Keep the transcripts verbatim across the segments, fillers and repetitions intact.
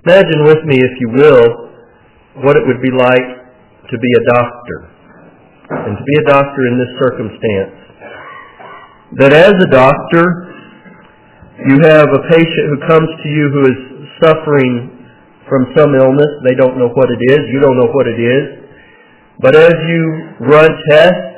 Imagine with me, if you will, what it would be like to be a doctor. And to be a doctor in this circumstance. That as a doctor, you have a patient who comes to you who is suffering from some illness. They don't know what it is. You don't know what it is. But as you run tests,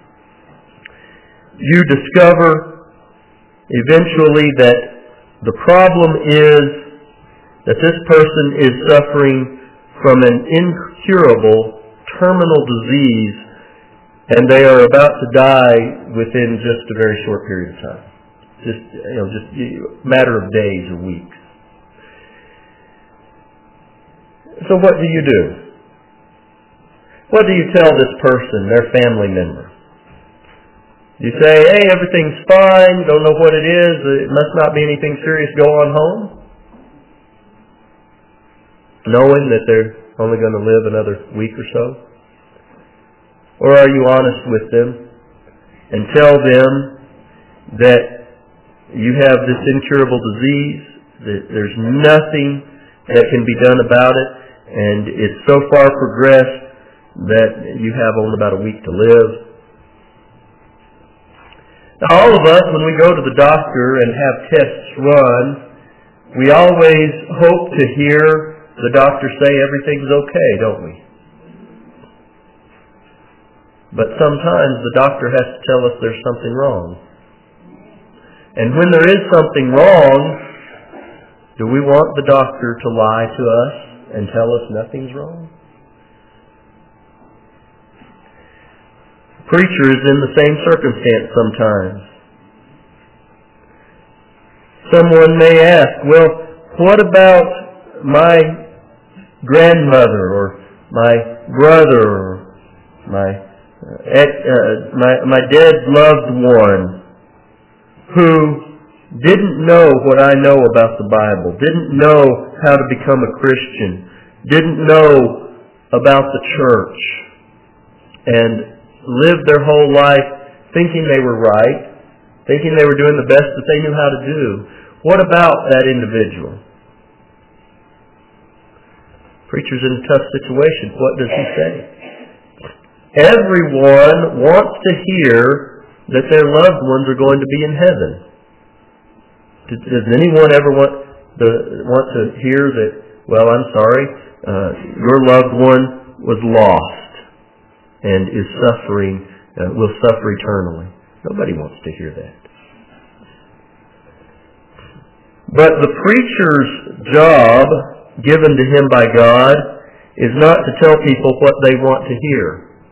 you discover eventually that the problem is that this person is suffering from an incurable terminal disease, and they are about to die within just a very short period of time. Just, you know, just a matter of days or weeks. So what do you do? What do you tell this person, their family member? You say, hey, everything's fine, don't know what it is, it must not be anything serious, go on home? Knowing that they're only going to live another week or so? Or are you honest with them and tell them that you have this incurable disease, that there's nothing that can be done about it, and it's so far progressed that you have only about a week to live? Now, all of us, when we go to the doctor and have tests run, we always hope to hear the doctor say everything's okay, don't we? But sometimes the doctor has to tell us there's something wrong. And when there is something wrong, do we want the doctor to lie to us and tell us nothing's wrong? Preacher is in the same circumstance sometimes. Someone may ask, well, what about my grandmother or my brother or my uh, ex, uh, my, my dead loved one who didn't know what I know about the Bible, didn't know how to become a Christian, didn't know about the church, and lived their whole life thinking they were right, thinking they were doing the best that they knew how to do. What about that individual? Preacher's in a tough situation. What does he say? Everyone wants to hear that their loved ones are going to be in heaven. Does anyone ever want to, want to hear that, well, I'm sorry, uh, your loved one was lost and is suffering, uh, will suffer eternally? Nobody wants to hear that. But the preacher's job, given to him by God, is not to tell people what they want to hear.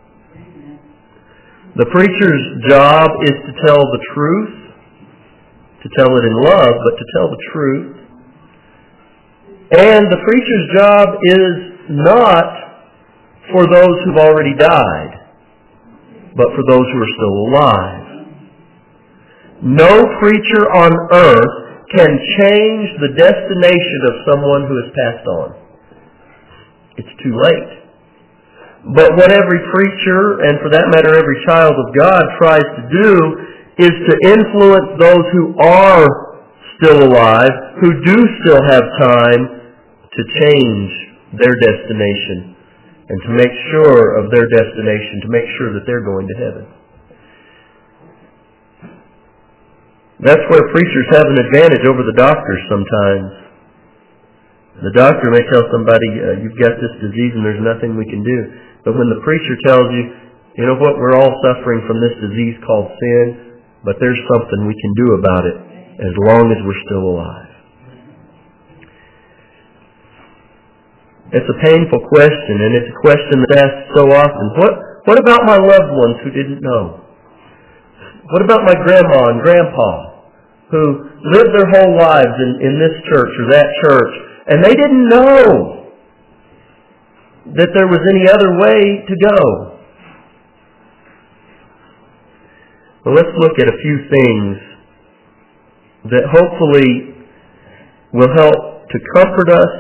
The preacher's job is to tell the truth, to tell it in love, but to tell the truth. And the preacher's job is not for those who've already died, but for those who are still alive. No preacher on earth can change the destination of someone who has passed on. It's too late. But what every preacher, and for that matter every child of God, tries to do is to influence those who are still alive, who do still have time to change their destination and to make sure of their destination, to make sure that they're going to heaven. That's where preachers have an advantage over the doctors sometimes. The doctor may tell somebody, uh, you've got this disease and there's nothing we can do. But when the preacher tells you, you know what, we're all suffering from this disease called sin, but there's something we can do about it as long as we're still alive. It's a painful question, and it's a question that's asked so often. What, what about my loved ones who didn't know? What about my grandma and grandpa who lived their whole lives in, in this church or that church, and they didn't know that there was any other way to go? Well, let's look at a few things that hopefully will help to comfort us,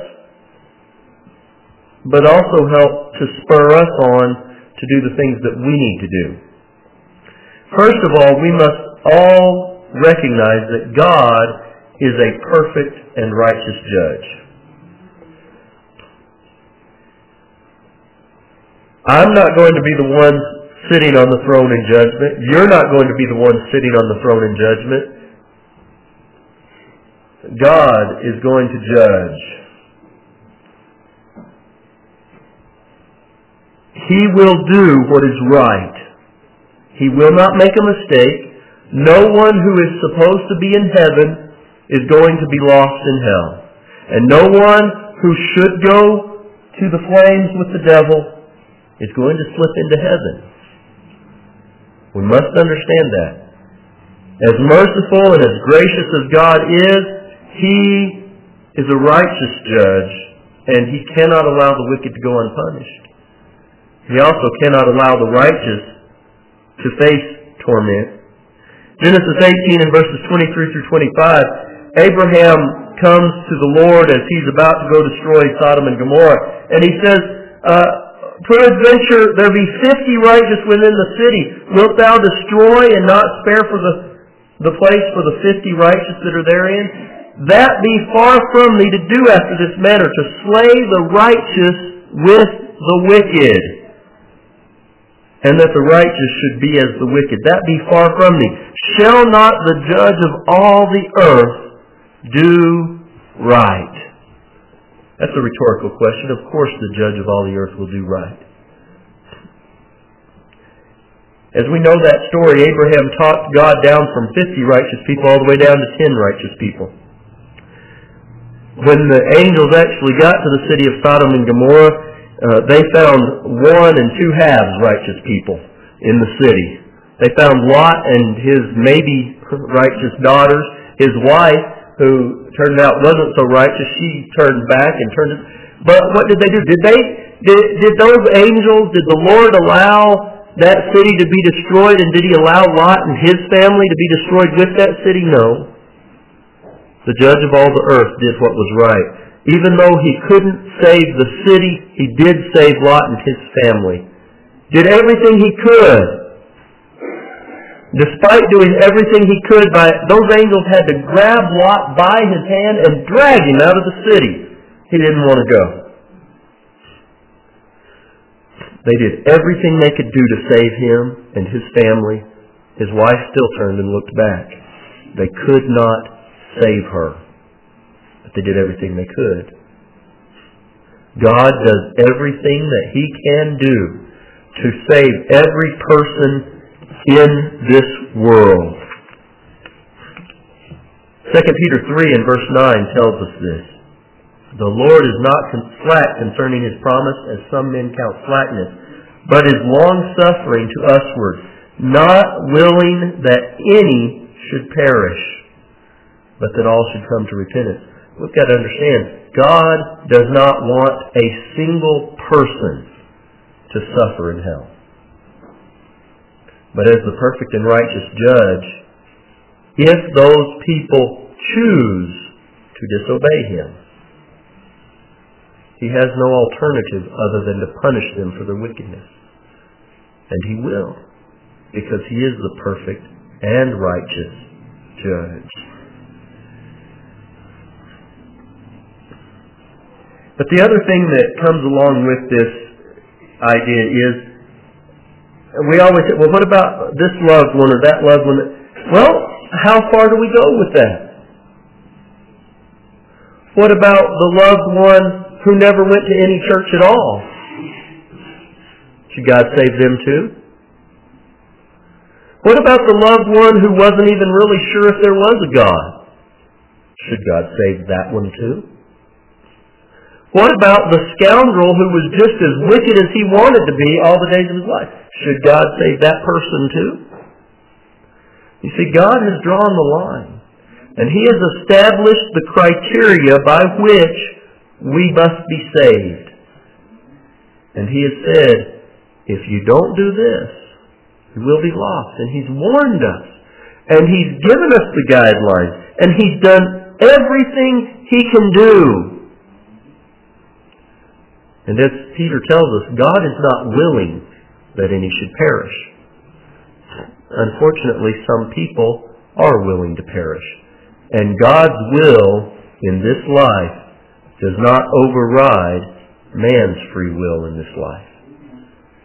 but also help to spur us on to do the things that we need to do. First of all, we must all recognize that God is a perfect and righteous judge. I'm not going to be the one sitting on the throne in judgment. You're not going to be the one sitting on the throne in judgment. God is going to judge. He will do what is right. He will not make a mistake. No one who is supposed to be in heaven is going to be lost in hell. And no one who should go to the flames with the devil is going to slip into heaven. We must understand that. As merciful and as gracious as God is, He is a righteous judge, and He cannot allow the wicked to go unpunished. He also cannot allow the righteous to face torment. Genesis eighteen and verses twenty-three through twenty-five, Abraham comes to the Lord as he's about to go destroy Sodom and Gomorrah, and he says, uh, peradventure there be fifty righteous within the city. Wilt thou destroy and not spare for the, the place for the fifty righteous that are therein? That be far from thee to do after this manner, to slay the righteous with the wicked, and that the righteous should be as the wicked. That be far from thee. Shall not the judge of all the earth do right? That's a rhetorical question. Of course the judge of all the earth will do right. As we know that story, Abraham talked God down from fifty righteous people all the way down to ten righteous people. When the angels actually got to the city of Sodom and Gomorrah, uh, they found one and two halves righteous people in the city. They found Lot and his maybe righteous daughters. His wife, who turned out wasn't so righteous, she turned back and turned it. But what did they do? Did they did, did those angels, did the Lord allow that city to be destroyed, and did He allow Lot and his family to be destroyed with that city? No. The judge of all the earth did what was right. Even though he couldn't save the city, he did save Lot and his family. Did everything he could. Despite doing everything he could, by those angels had to grab Lot by his hand and drag him out of the city. He didn't want to go. They did everything they could do to save him and his family. His wife still turned and looked back. They could not save her, but they did everything they could. God does everything that He can do to save every person in this world. Second Peter three and verse nine tells us this. The Lord is not slack concerning His promise, as some men count slackness, but is long-suffering to usward, not willing that any should perish, but that all should come to repentance. We've got to understand, God does not want a single person to suffer in hell. But as the perfect and righteous judge, if those people choose to disobey Him, He has no alternative other than to punish them for their wickedness. And He will, because He is the perfect and righteous judge. But the other thing that comes along with this idea is, we always say, well, what about this loved one or that loved one? Well, how far do we go with that? What about the loved one who never went to any church at all? Should God save them too? What about the loved one who wasn't even really sure if there was a God? Should God save that one too? What about the scoundrel who was just as wicked as he wanted to be all the days of his life? Should God save that person too? You see, God has drawn the line. And He has established the criteria by which we must be saved. And He has said, if you don't do this, you will be lost. And He's warned us. And He's given us the guidelines. And He's done everything He can do. And as Peter tells us, God is not willing that any should perish. Unfortunately, some people are willing to perish. And God's will in this life does not override man's free will in this life.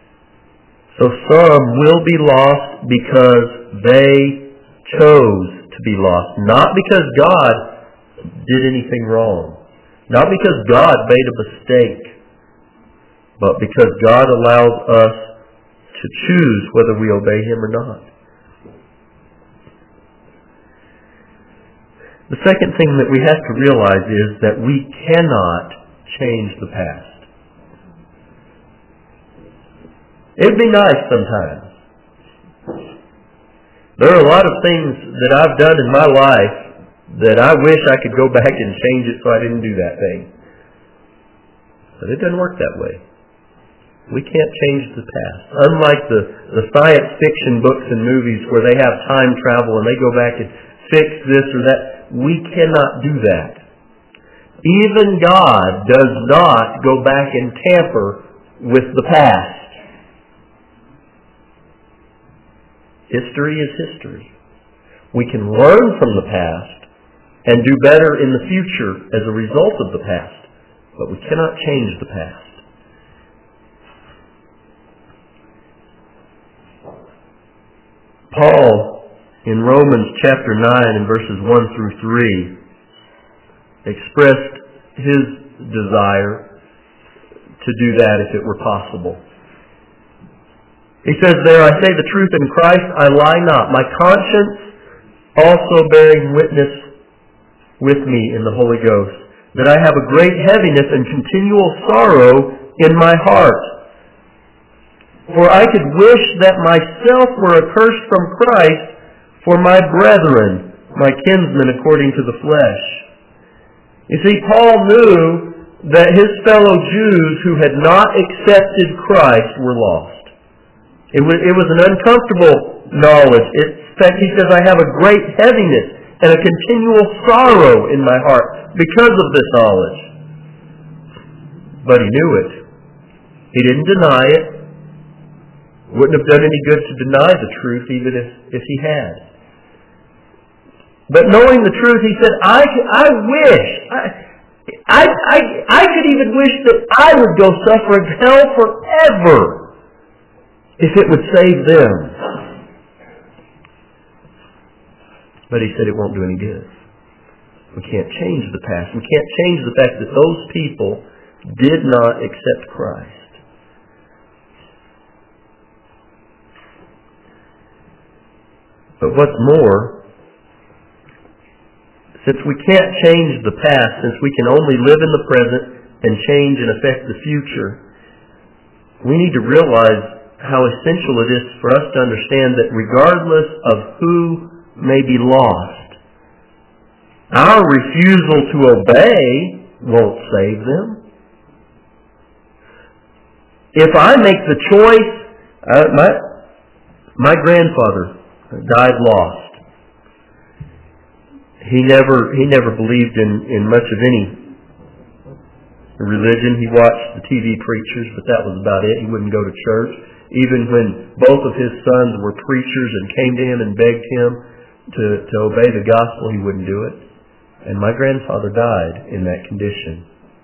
So some will be lost because they chose to be lost. Not because God did anything wrong. Not because God made a mistake. But because God allows us to choose whether we obey Him or not. The second thing that we have to realize is that we cannot change the past. It'd be nice sometimes. There are a lot of things that I've done in my life that I wish I could go back and change it so I didn't do that thing. But it doesn't work that way. We can't change the past. Unlike the, the science fiction books and movies where they have time travel and they go back and fix this or that, we cannot do that. Even God does not go back and tamper with the past. History is history. We can learn from the past and do better in the future as a result of the past, but we cannot change the past. Paul, in Romans chapter nine and verses one through three, expressed his desire to do that if it were possible. He says there, I say the truth in Christ, I lie not. My conscience also bearing witness with me in the Holy Ghost, that I have a great heaviness and continual sorrow in my heart. For I could wish that myself were accursed from Christ for my brethren, my kinsmen according to the flesh. You see, Paul knew that his fellow Jews who had not accepted Christ were lost. It was, it was an uncomfortable knowledge. It, in fact, he says, I have a great heaviness and a continual sorrow in my heart because of this knowledge. But he knew it. He didn't deny it. Wouldn't have done any good to deny the truth even if, if he had. But knowing the truth, he said, I, I wish, I, I, I, I could even wish that I would go suffer in hell forever if it would save them. But he said it won't do any good. We can't change the past. We can't change the fact that those people did not accept Christ. But what's more, since we can't change the past, since we can only live in the present and change and affect the future, we need to realize how essential it is for us to understand that regardless of who may be lost, our refusal to obey won't save them. If I make the choice, uh, my, my grandfather died lost. He never, he never believed in, in much of any religion. He watched the T V preachers, but that was about it. He wouldn't go to church. Even when both of his sons were preachers and came to him and begged him to, to obey the gospel, he wouldn't do it. And my grandfather died in that condition.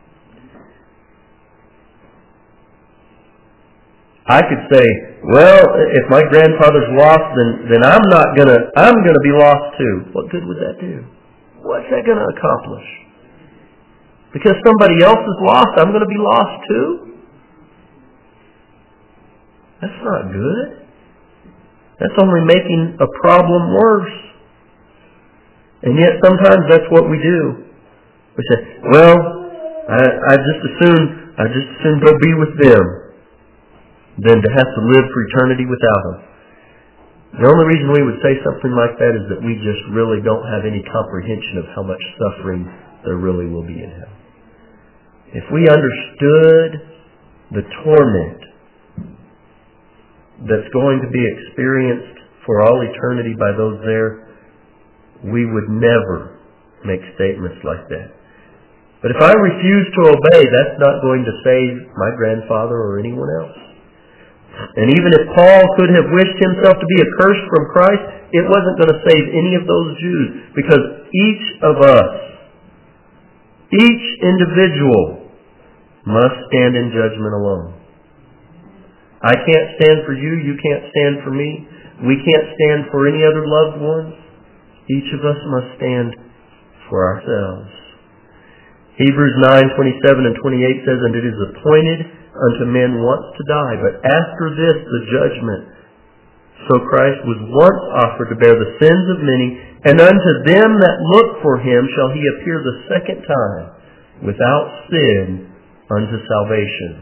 I could say, well, if my grandfather's lost, then, then I'm not gonna, I'm gonna be lost too. What good would that do? What's that gonna accomplish? Because somebody else is lost, I'm gonna be lost too? That's not good. That's only making a problem worse. And yet sometimes that's what we do. We say, well, I, I just assume, I just assume go be with them than to have to live for eternity without them. The only reason we would say something like that is that we just really don't have any comprehension of how much suffering there really will be in hell. If we understood the torment that's going to be experienced for all eternity by those there, we would never make statements like that. But if I refuse to obey, that's not going to save my grandfather or anyone else. And even if Paul could have wished himself to be accursed from Christ, it wasn't going to save any of those Jews, because each of us, each individual, must stand in judgment alone. I can't stand for you. You can't stand for me. We can't stand for any other loved ones. Each of us must stand for ourselves. Hebrews nine twenty-seven and twenty-eight says, "And it is appointed unto men once to die, but after this the judgment. So Christ was once offered to bear the sins of many, and unto them that look for him shall he appear the second time, without sin, unto salvation."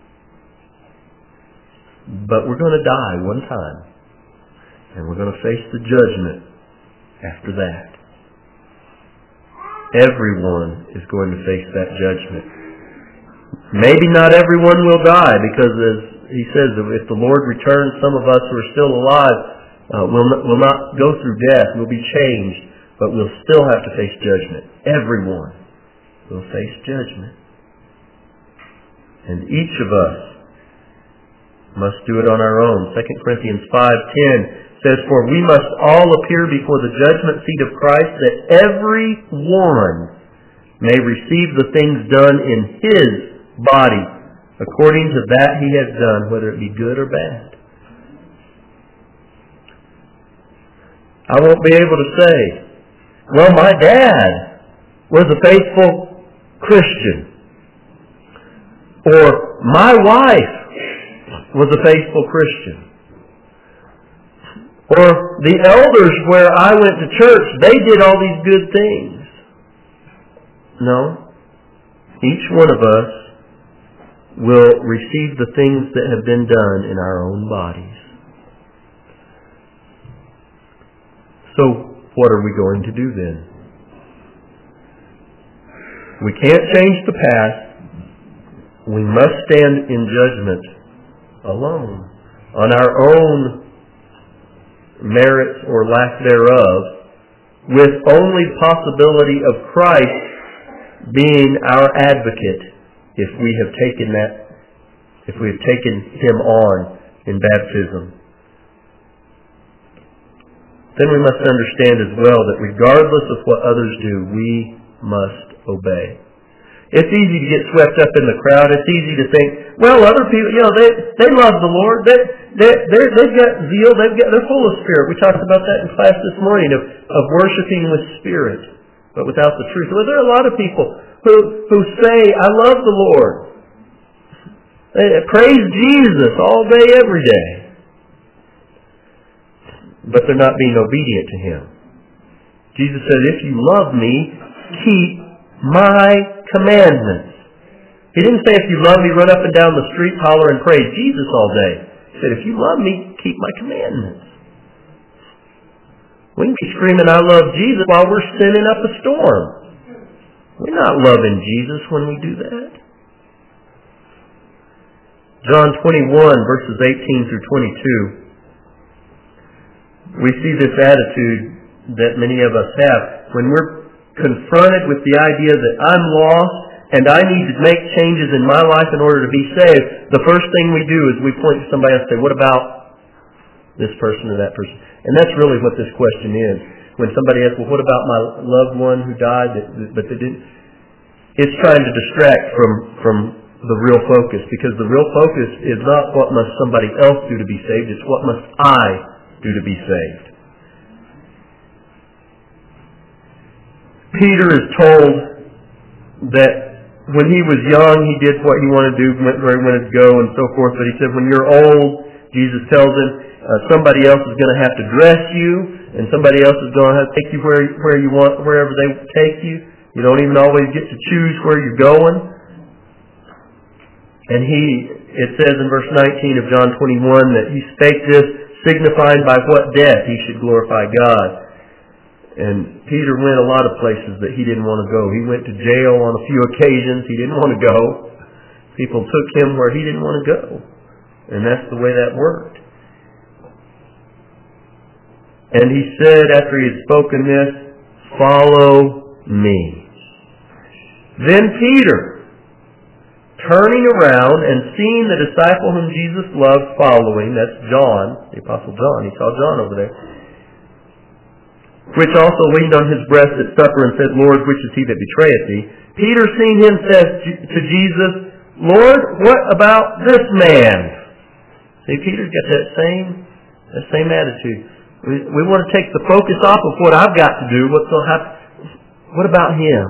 But we're going to die one time, and we're going to face the judgment after that. Everyone is going to face that judgment. Maybe not everyone will die, because as he says, if the Lord returns, some of us who are still alive uh, will, not, will not go through death. We'll be changed, but we'll still have to face judgment. Everyone will face judgment. And each of us must do it on our own. Second Corinthians five ten says, "For we must all appear before the judgment seat of Christ, that every one may receive the things done in his body, according to that he has done, whether it be good or bad." I won't be able to say, well, my dad was a faithful Christian, or my wife was a faithful Christian, or the elders where I went to church, they did all these good things. No. Each one of us will receive the things that have been done in our own bodies. So, what are we going to do then? We can't change the past. We must stand in judgment alone, on our own merits or lack thereof, with only possibility of Christ being our advocate if we have taken that, if we have taken Him on in baptism. Then we must understand as well that regardless of what others do, we must obey. It's easy to get swept up in the crowd. It's easy to think, well, other people, you know, they they love the Lord. They they they're, they've got zeal. They've got they're full of spirit. We talked about that in class this morning of of worshiping with spirit, but without the truth. Well, there are a lot of people who who say, "I love the Lord." They praise Jesus all day, every day, but they're not being obedient to Him. Jesus said, "If you love me, keep my commandments." He didn't say, "If you love me, run up and down the street, holler and praise Jesus all day." He said, "If you love me, keep my commandments." We can be screaming, "I love Jesus," while we're sending up a storm. We're not loving Jesus when we do that. John twenty-one, verses eighteen through twenty-two. We see this attitude that many of us have when we're confronted with the idea that I'm lost and I need to make changes in my life in order to be saved. The first thing we do is we point to somebody else and say, "What about this person or that person?" And that's really what this question is. When somebody asks, "Well, what about my loved one who died but they didn't?" It's trying to distract from, from the real focus, because the real focus is not what must somebody else do to be saved, it's what must I do to be saved. Peter is told that when he was young, he did what he wanted to do, went where he wanted to go, and so forth. But he said, when you're old, Jesus tells him, uh, somebody else is going to have to dress you, and somebody else is going to have to take you where where you want, wherever they take you. You don't even always get to choose where you're going. And he, it says in verse nineteen of John twenty-one that he spake this, signifying by what death he should glorify God. And Peter went a lot of places that he didn't want to go. He went to jail on a few occasions he didn't want to go. People took him where he didn't want to go. And that's the way that worked. And he said, after he had spoken this, "Follow me." Then Peter, turning around and seeing the disciple whom Jesus loved following, that's John, the Apostle John, he saw John over there, which also leaned on his breast at supper and said, "Lord, which is he that betrayeth thee?" Peter, seeing him, says to Jesus, "Lord, what about this man?" See, Peter's got that same, that same attitude. We, we want to take the focus off of what I've got to do. What's going to happen? What about him?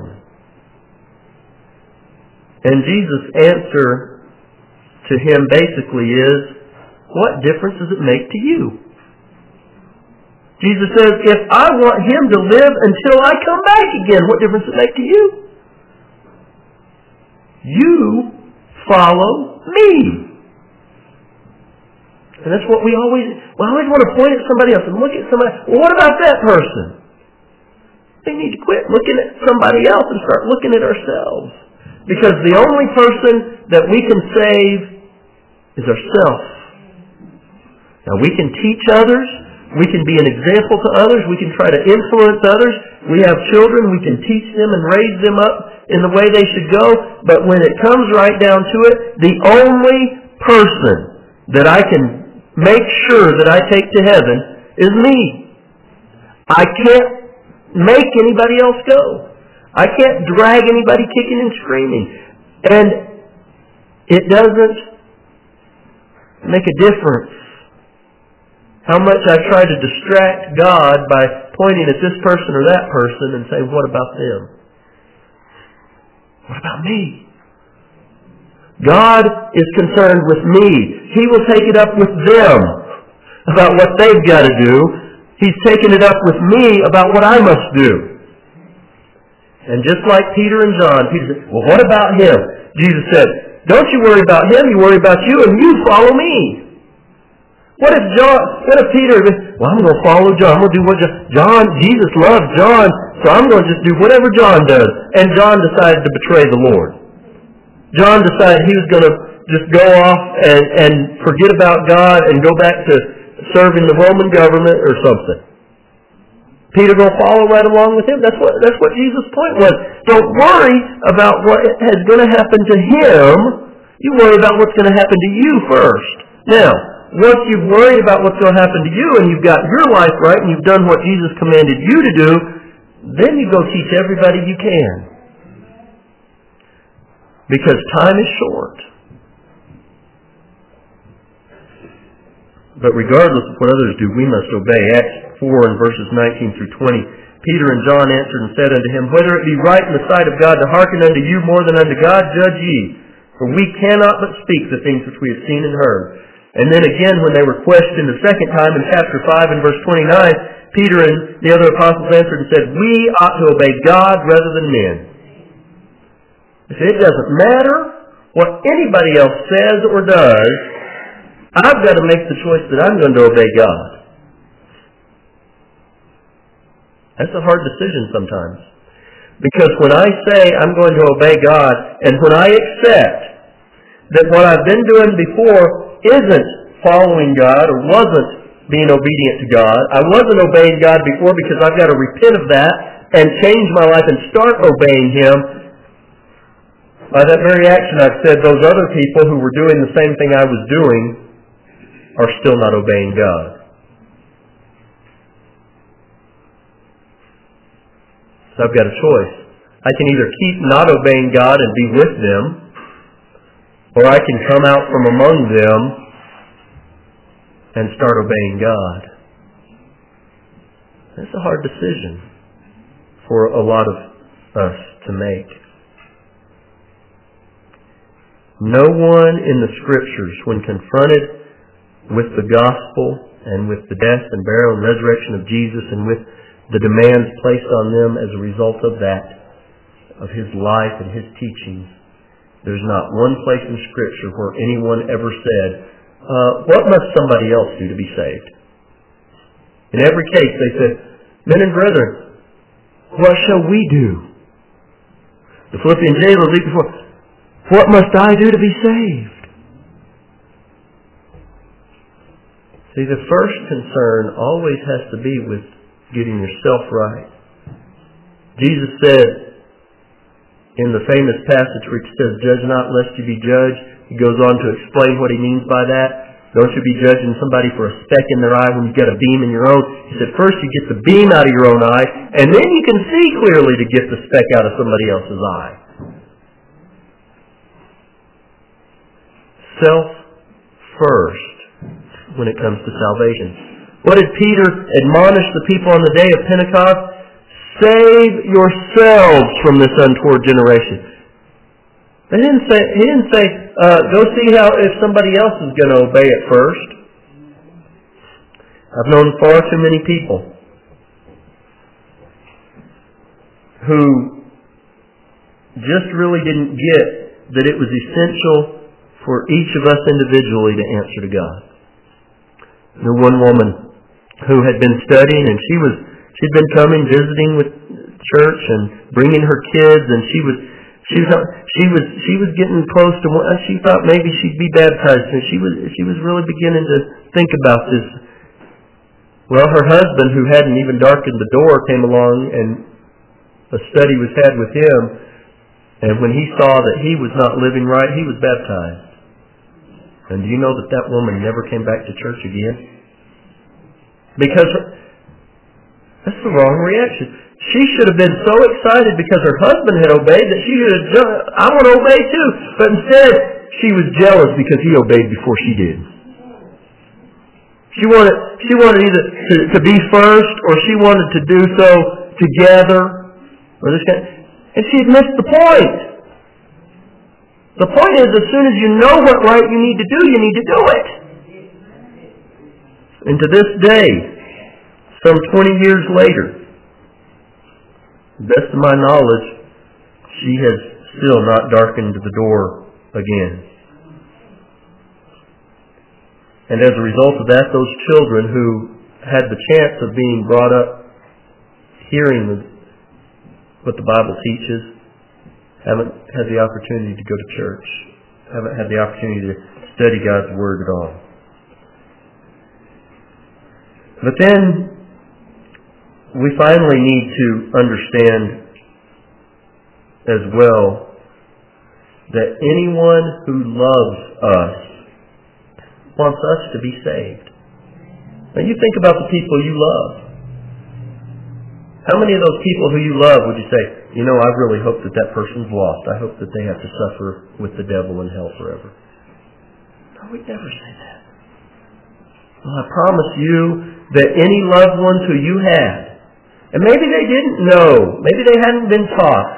And Jesus' answer to him basically is, what difference does it make to you? Jesus says, if I want him to live until I come back again, what difference does it make to you? You follow me. And that's what we always, we always want to point at somebody else and look at somebody. Well, what about that person? We need to quit looking at somebody else and start looking at ourselves. Because the only person that we can save is ourselves. Now we can teach others. We can be an example to others. We can try to influence others. We have children. We can teach them and raise them up in the way they should go. But when it comes right down to it, the only person that I can make sure that I take to heaven is me. I can't make anybody else go. I can't drag anybody kicking and screaming. And it doesn't make a difference how much I try to distract God by pointing at this person or that person and say, what about them? What about me? God is concerned with me. He will take it up with them about what they've got to do. He's taken it up with me about what I must do. And just like Peter and John, Peter said, well, what about him? Jesus said, don't you worry about him, you worry about you, and you follow me. What if John, what if Peter, well, I'm going to follow John. I'm going to do what John, John, Jesus loves John, so I'm going to just do whatever John does. And John decided to betray the Lord. John decided he was going to just go off and, and forget about God and go back to serving the Roman government or something. Peter going to follow right along with him? That's what, that's what Jesus' point was. Don't worry about what is going to happen to him. You worry about what's going to happen to you first. Now, once you've worried about what's going to happen to you and you've got your life right and you've done what Jesus commanded you to do, then you go teach everybody you can. Because time is short. But regardless of what others do, we must obey. Acts four and verses nineteen through twenty. Peter and John answered and said unto him, whether it be right in the sight of God to hearken unto you more than unto God, judge ye. For we cannot but speak the things which we have seen and heard. And then again, when they were questioned the second time in chapter five and verse twenty-nine, Peter and the other apostles answered and said, we ought to obey God rather than men. It doesn't matter what anybody else says or does. I've got to make the choice that I'm going to obey God. That's a hard decision sometimes. Because when I say I'm going to obey God, and when I accept that what I've been doing before isn't following God or wasn't being obedient to God, I wasn't obeying God before because I've got to repent of that and change my life and start obeying Him, by that very action I've said those other people who were doing the same thing I was doing are still not obeying God. So I've got a choice. I can either keep not obeying God and be with them, or I can come out from among them and start obeying God. That's a hard decision for a lot of us to make. No one in the Scriptures, when confronted with the gospel and with the death and burial and resurrection of Jesus and with the demands placed on them as a result of that, of His life and His teachings, there's not one place in Scripture where anyone ever said, uh, what must somebody else do to be saved? In every case they said, men and brethren, what shall we do? The Philippian jailer leaped before, what must I do to be saved? See, the first concern always has to be with getting yourself right. Jesus said in the famous passage where He says, judge not lest you be judged, He goes on to explain what He means by that. Don't you be judging somebody for a speck in their eye when you've got a beam in your own. He said, first you get the beam out of your own eye, and then you can see clearly to get the speck out of somebody else's eye. Self first. when it comes to salvation. What did Peter admonish the people on the day of Pentecost? Save yourselves from this untoward generation. He didn't say, he didn't say uh, go see how if somebody else is going to obey it first. I've known far too many people who just really didn't get that it was essential for each of us individually to answer to God. The one woman who had been studying, and she was she'd been coming, visiting with church and bringing her kids, and she was she was she was she was getting close to one. She thought maybe she'd be baptized, and she was she was really beginning to think about this. Well, her husband, who hadn't even darkened the door, came along, and a study was had with him. And when he saw that he was not living right, he was baptized. And do you know that that woman never came back to church again? Because her, that's the wrong reaction. She should have been so excited because her husband had obeyed that she should have done, I want to obey too. But instead, she was jealous because he obeyed before she did. She wanted, she wanted either to, to be first, or she wanted to do so together. Or this kind. And she had missed the point. The point is, as soon as you know what right you need to do, you need to do it. And to this day, some twenty years later, to the best of my knowledge, she has still not darkened the door again. And as a result of that, those children who had the chance of being brought up hearing the what the Bible teaches, haven't had the opportunity to go to church, haven't had the opportunity to study God's Word at all. But then we finally need to understand as well that anyone who loves us wants us to be saved. Now you think about the people you love. How many of those people who you love would you say, you know, I really hope that that person's lost. I hope that they have to suffer with the devil in hell forever. No, we'd never say that. Well, I promise you that any loved ones who you had, and maybe they didn't know, maybe they hadn't been taught,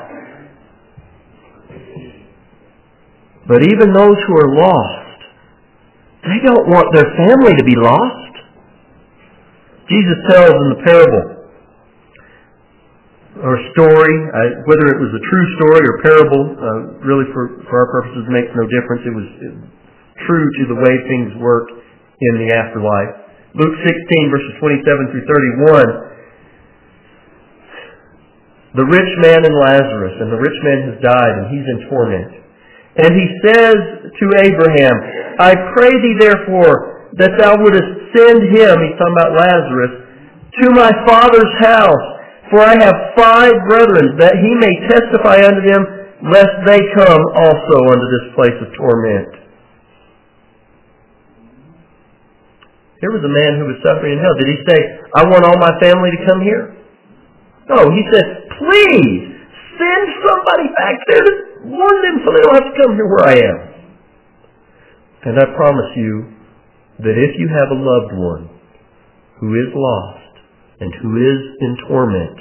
but even those who are lost, they don't want their family to be lost. Jesus tells in the parable, or story, uh, whether it was a true story or parable, uh, really for, for our purposes makes no difference. It was it, true to the way things work in the afterlife. Luke sixteen, verses twenty-seven through thirty-one. The rich man and Lazarus, and the rich man has died, and he's in torment. And he says to Abraham, I pray thee therefore that thou wouldest send him, he's talking about Lazarus, to my father's house. For I have five brethren, that he may testify unto them, lest they come also unto this place of torment. Here was a man who was suffering in hell. Did he say, I want all my family to come here? No, he said, please, send somebody back there to warn them so they don't have to come here where I am. And I promise you that if you have a loved one who is lost, and who is in torment,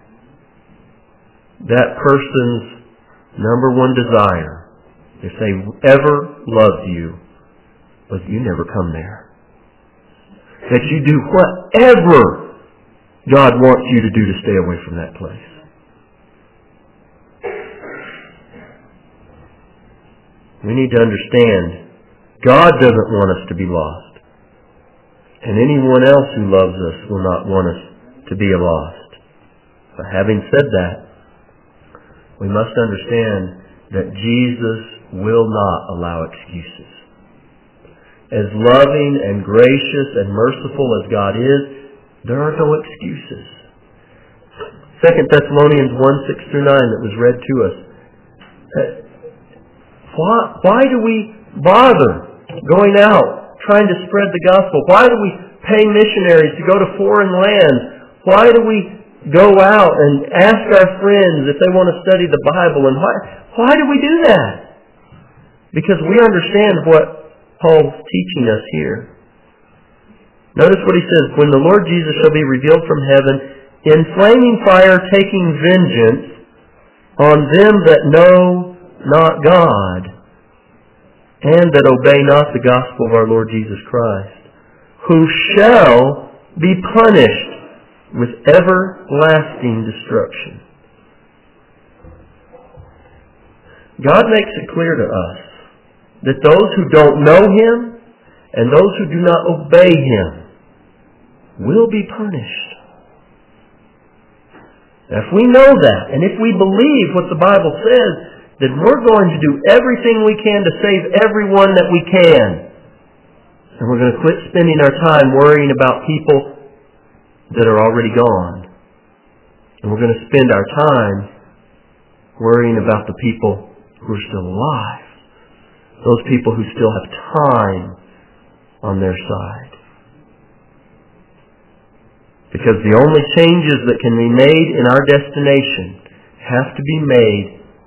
that person's number one desire, if they ever loved you, was you never come there. That you do whatever God wants you to do to stay away from that place. We need to understand God doesn't want us to be lost. And anyone else who loves us will not want us to be lost. But having said that, we must understand that Jesus will not allow excuses. As loving and gracious and merciful as God is, there are no excuses. Second Thessalonians one, six through nine that was read to us. Why, why do we bother going out trying to spread the gospel? Why do we pay missionaries to go to foreign lands? Why do we go out and ask our friends if they want to study the Bible? And why, why do we do that? Because we understand what Paul's teaching us here. Notice what he says, when the Lord Jesus shall be revealed from heaven, in flaming fire taking vengeance on them that know not God, and that obey not the gospel of our Lord Jesus Christ, who shall be punished with everlasting destruction. God makes it clear to us that those who don't know Him and those who do not obey Him will be punished. Now, if we know that, and if we believe what the Bible says, then we're going to do everything we can to save everyone that we can. And we're going to quit spending our time worrying about people that are already gone. And we're going to spend our time worrying about the people who are still alive. Those people who still have time on their side. Because the only changes that can be made in our destination have to be made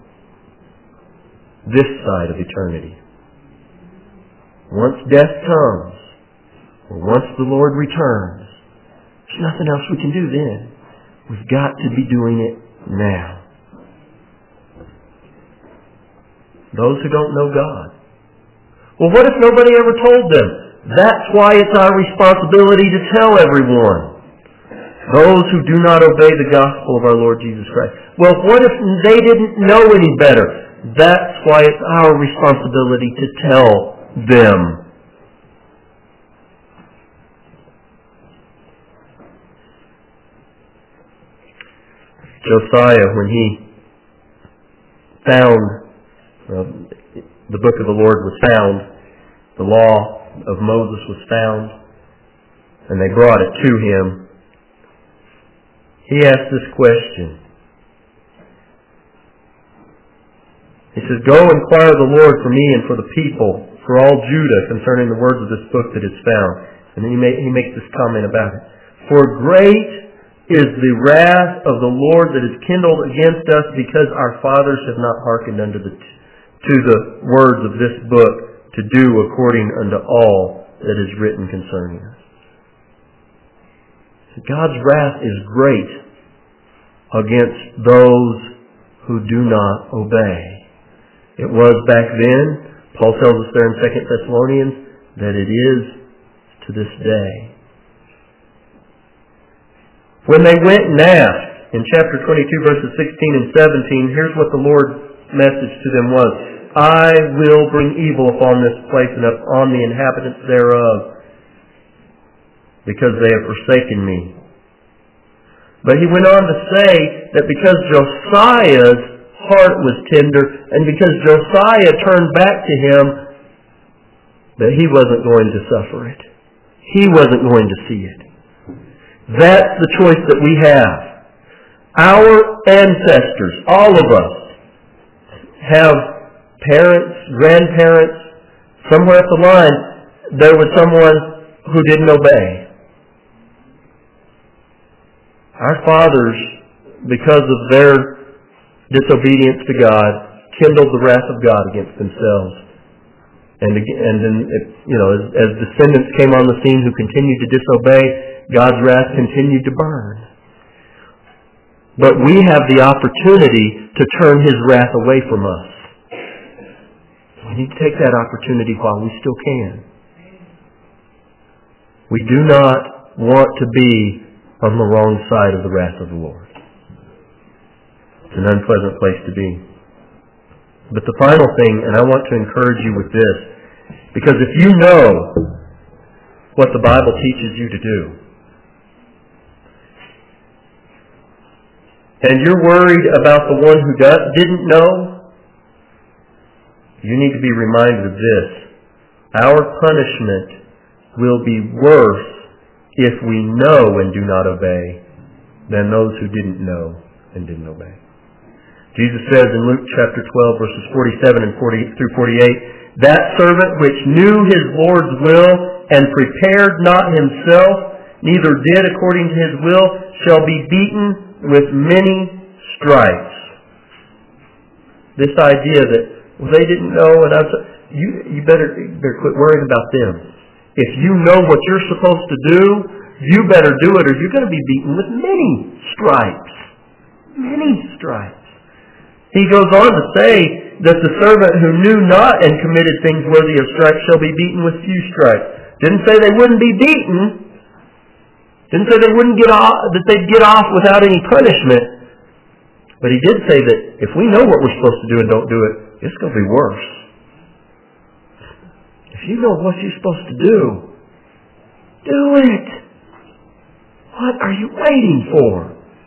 this side of eternity. Once death comes, or once the Lord returns, there's nothing else we can do then. We've got to be doing it now. Those who don't know God. Well, what if nobody ever told them? That's why it's our responsibility to tell everyone. Those who do not obey the gospel of our Lord Jesus Christ. Well, what if they didn't know any better? That's why it's our responsibility to tell them. Josiah, when he found, well, the book of the Lord was found, the law of Moses was found, and they brought it to him, he asked this question. He says, "Go inquire of the Lord for me and for the people, for all Judah, concerning the words of this book that is found." And then he, make, he makes this comment about it. "For great is the wrath of the Lord that is kindled against us, because our fathers have not hearkened unto the, to the words of this book, to do according unto all that is written concerning us." So God's wrath is great against those who do not obey. It was back then. Paul tells us there in Second Thessalonians that it is to this day. When they went and asked, in chapter twenty-two, verses sixteen and seventeen, here's what the Lord's message to them was. "I will bring evil upon this place and upon the inhabitants thereof, because they have forsaken me." But he went on to say that because Josiah's heart was tender, and because Josiah turned back to him, that he wasn't going to suffer it. He wasn't going to see it. That's the choice that we have. Our ancestors, all of us, have parents, grandparents. Somewhere up the line, there was someone who didn't obey. Our fathers, because of their disobedience to God, kindled the wrath of God against themselves. And, and then, you know, as, as descendants came on the scene who continued to disobey, God's wrath continued to burn. But we have the opportunity to turn His wrath away from us. We need to take that opportunity while we still can. We do not want to be on the wrong side of the wrath of the Lord. It's an unpleasant place to be. But the final thing, and I want to encourage you with this, because if you know what the Bible teaches you to do, and you're worried about the one who does, didn't know, you need to be reminded of this. Our punishment will be worse if we know and do not obey than those who didn't know and didn't obey. Jesus says in Luke chapter twelve, verses forty-seven and forty through forty-eight, "That servant which knew his Lord's will and prepared not himself, neither did according to his will, shall be beaten with many stripes." This idea that, well, they didn't know, and I was, you you better you better quit worrying about them. If you know what you're supposed to do, you better do it or you're going to be beaten with many stripes. Many stripes. He goes on to say that the servant who knew not and committed things worthy of stripes shall be beaten with few stripes. Didn't say they wouldn't be beaten. Didn't say they wouldn't get off, that they'd get off without any punishment. But he did say that if we know what we're supposed to do and don't do it, it's going to be worse. If you know what you're supposed to do, do it. What are you waiting for?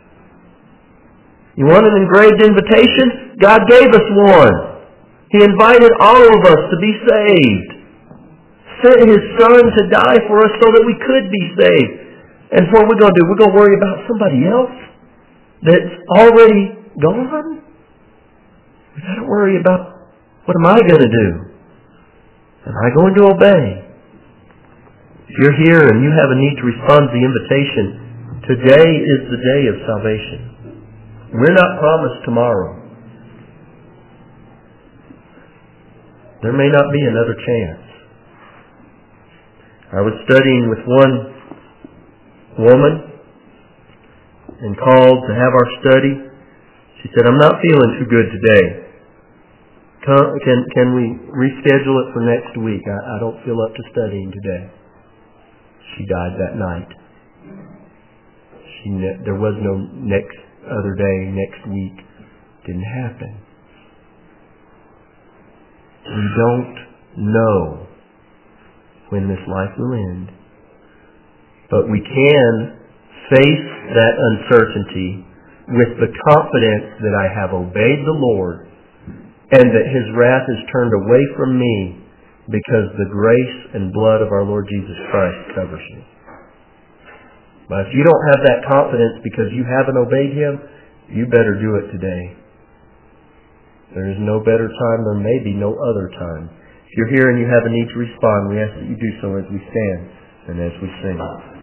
You want an engraved invitation? God gave us one. He invited all of us to be saved. Sent His Son to die for us so that we could be saved. And what we're going to do, we're going to worry about somebody else that's already gone? We've got to worry about, what am I going to do? Am I going to obey? If you're here and you have a need to respond to the invitation, today is the day of salvation. We're not promised tomorrow. There may not be another chance. I was studying with one woman and called to have our study. She said, I'm not feeling too good today. Can, can, can we reschedule it for next week? I, I don't feel up to studying today. She died that night. She ne- there was no next other day, next week. Didn't happen. We don't know when this life will end. But we can face that uncertainty with the confidence that I have obeyed the Lord and that His wrath is turned away from me because the grace and blood of our Lord Jesus Christ covers me. But if you don't have that confidence because you haven't obeyed Him, you better do it today. There is no better time. There may be no other time. If you're here and you have a need to respond, we ask that you do so as we stand and as we sing.